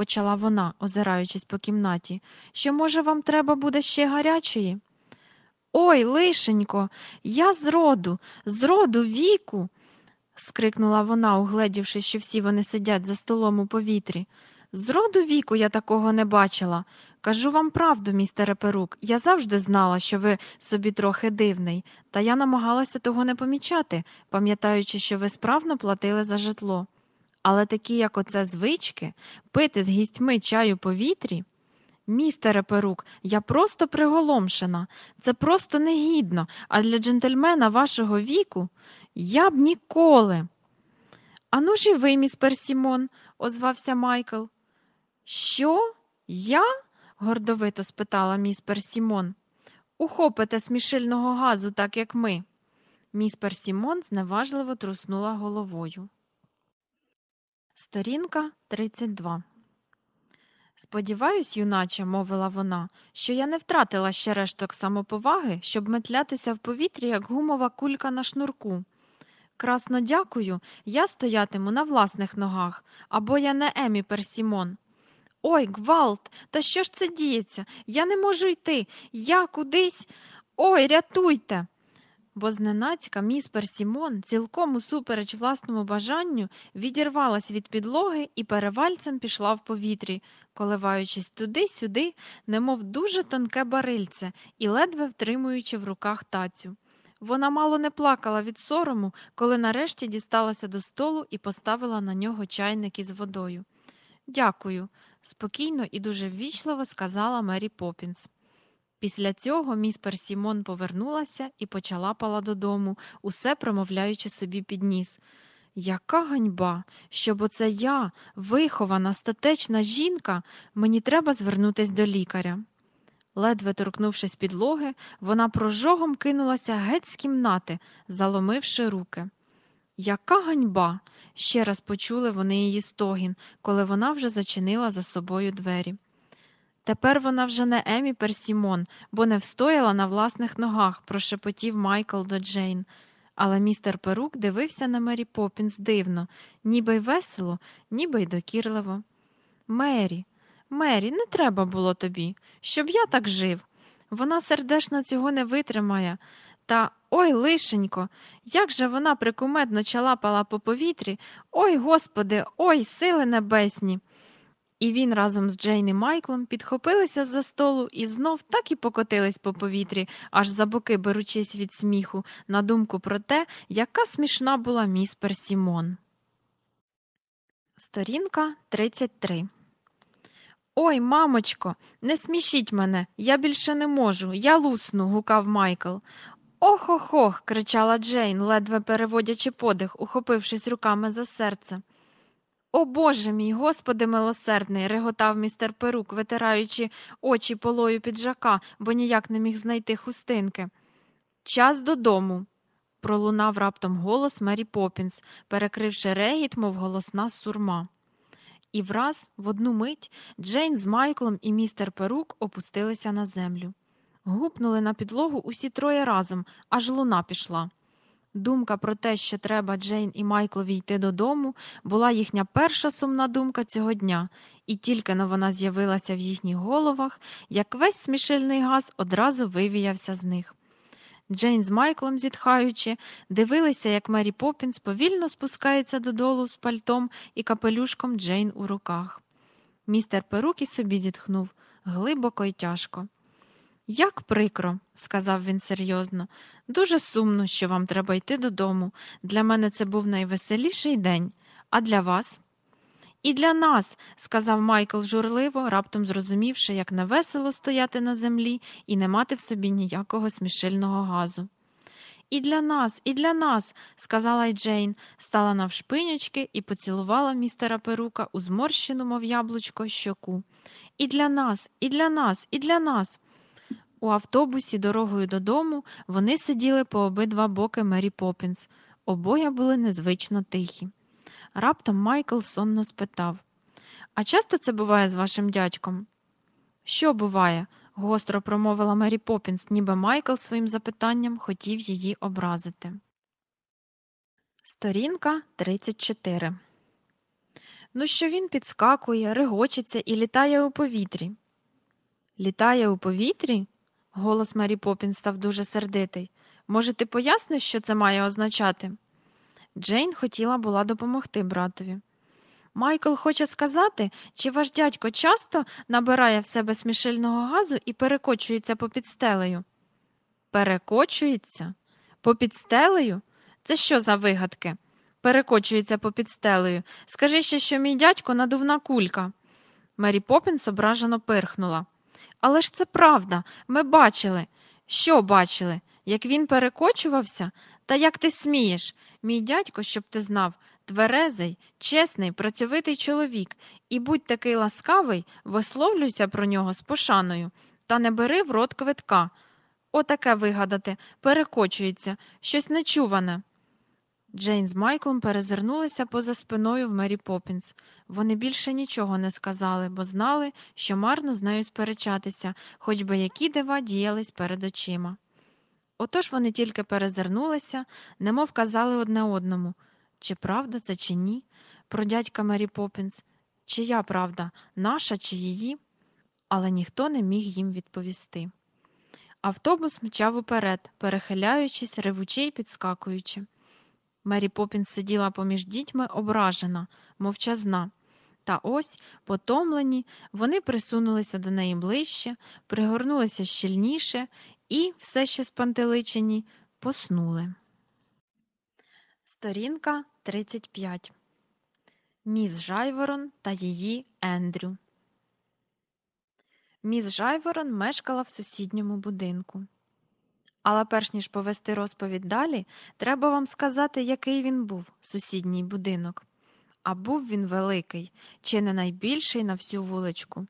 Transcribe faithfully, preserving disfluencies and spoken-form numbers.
почала вона, озираючись по кімнаті, що, може, вам треба буде ще гарячої? Ой, лишенько, я зроду, зроду віку. скрикнула вона, угледівши, що всі вони сидять за столом у повітрі. Зроду віку я такого не бачила. Кажу вам правду, містере Перук, я завжди знала, що ви собі трохи дивний, та я намагалася того не помічати, пам'ятаючи, що ви справно платили за житло. Але такі, як оце звички, пити з гістьми чаю повітрі. Містере Перук, я просто приголомшена. Це просто негідно, а для джентльмена вашого віку я б ніколи. Ану ж і ви, міс Персімон, озвався Майкл. Що? Я? гордовито спитала міс Персімон. Ухопите смішильного газу, так як ми. Міс Персімон зневажливо труснула головою. Сторінка тридцять два. Сподіваюсь, юначе, мовила вона, що я не втратила ще решток самоповаги, щоб метлятися в повітрі, як гумова кулька на шнурку. Красно дякую, я стоятиму на власних ногах, або я не Емі Персімон. Ой, гвалт, та що ж це діється? Я не можу йти, я кудись... Ой, рятуйте! Бо зненацька міс Персімон, цілком усупереч власному бажанню, відірвалась від підлоги і перевальцем пішла в повітрі, коливаючись туди-сюди, немов дуже тонке барильце, і ледве втримуючи в руках тацю. Вона мало не плакала від сорому, коли нарешті дісталася до столу і поставила на нього чайник із водою. «Дякую», – спокійно і дуже ввічливо сказала Мері Поппінс. Після цього міс Персімон повернулася і почалапала додому, усе промовляючи собі під ніс. Яка ганьба, щоб оце я, вихована, статечна жінка, мені треба звернутись до лікаря. Ледве торкнувшись підлоги, вона прожогом кинулася геть з кімнати, заломивши руки. Яка ганьба! Ще раз почули вони її стогін, коли вона вже зачинила за собою двері. Тепер вона вже не Емі Персімон, бо не встояла на власних ногах, прошепотів Майкл до Джейн. Але містер Перук дивився на Мері Поппінс дивно, ніби й весело, ніби й докірливо. Мері, Мері, не треба було тобі, щоб я так жив. Вона сердечно цього не витримає. Та, ой, лишенько, як же вона прикумедно чалапала по повітрі. Ой, Господи, ой, сили небесні. І він разом з Джейн і Майклом підхопилися з-за столу і знов так і покотились по повітрі, аж за боки беручись від сміху, на думку про те, яка смішна була міс Персімон. Сторінка тридцять три. «Ой, мамочко, не смішіть мене, я більше не можу, я лусну», – гукав Майкл. «Ох-ох-ох», – кричала Джейн, ледве переводячи подих, ухопившись руками за серце. «О, Боже мій, Господи милосердний!» – реготав містер Перук, витираючи очі полою піджака, бо ніяк не міг знайти хустинки. «Час додому!» – пролунав раптом голос Мері Поппінс, перекривши регіт, мов голосна сурма. І враз, в одну мить, Джейн з Майклом і містер Перук опустилися на землю. Гупнули на підлогу усі троє разом, аж луна пішла. Думка про те, що треба Джейн і Майклові йти додому, була їхня перша сумна думка цього дня, і тільки-но вона з'явилася в їхніх головах, як весь смішильний газ одразу вивіявся з них. Джейн з Майклом, зітхаючи, дивилися, як Мері Поппінс повільно спускається додолу з пальтом і капелюшком Джейн у руках. Містер Перук і собі зітхнув, глибоко й тяжко. «Як прикро», – сказав він серйозно, – «дуже сумно, що вам треба йти додому. Для мене це був найвеселіший день. А для вас?» «І для нас», – сказав Майкл журливо, раптом зрозумівши, як невесело стояти на землі і не мати в собі ніякого смішильного газу. «І для нас, і для нас», – сказала й Джейн, стала навшпинячки і поцілувала містера Перука у зморщену, мов яблучко, щоку. «І для нас, і для нас, і для нас». У автобусі дорогою додому вони сиділи по обидва боки Мері Поппінс. Обоє були незвично тихі. Раптом Майкл сонно спитав. «А часто це буває з вашим дядьком?» «Що буває?» – гостро промовила Мері Поппінс, ніби Майкл своїм запитанням хотів її образити. Сторінка тридцять чотири. Ну, що він підскакує, регочеться і літає у повітрі. Літає у повітрі? Голос Мері Поппінс став дуже сердитий. Може, ти поясниш, що це має означати? Джейн хотіла була допомогти братові. Майкл хоче сказати, чи ваш дядько часто набирає в себе смішильного газу і перекочується попід стелею? Перекочується? Попід стелею? Це що за вигадки? Перекочується попід стелею. Скажи ще, що мій дядько надувна кулька. Мері Поппінс ображено пирхнула. Але ж це правда, ми бачили. Що бачили? Як він перекочувався? Та як ти смієш? Мій дядько, щоб ти знав, тверезий, чесний, працьовитий чоловік, і будь такий ласкавий, висловлюйся про нього з пошаною, та не бери в рот квитка. Отаке вигадати, перекочується, щось нечуване. Джейн з Майклом перезирнулися поза спиною в Мері Поппінс. Вони більше нічого не сказали, бо знали, що марно з нею сперечатися, хоч би які дива діялись перед очима. Отож вони тільки перезирнулися, немов казали одне одному, чи правда це, чи ні, про дядька Мері Поппінс, чия правда, наша чи її, але ніхто не міг їм відповісти. Автобус мчав уперед, перехиляючись, ревучи й підскакуючи. Мері Поппінс сиділа поміж дітьми ображена, мовчазна. Та ось, потомлені, вони присунулися до неї ближче, пригорнулися щільніше і, все ще спантеличені, поснули. Сторінка тридцять п'ять. Міс Жайворон та її Ендрю. Міс Жайворон мешкала в сусідньому будинку. Але перш ніж повести розповідь далі, треба вам сказати, який він був, сусідній будинок. А був він великий, чи не найбільший на всю вуличку.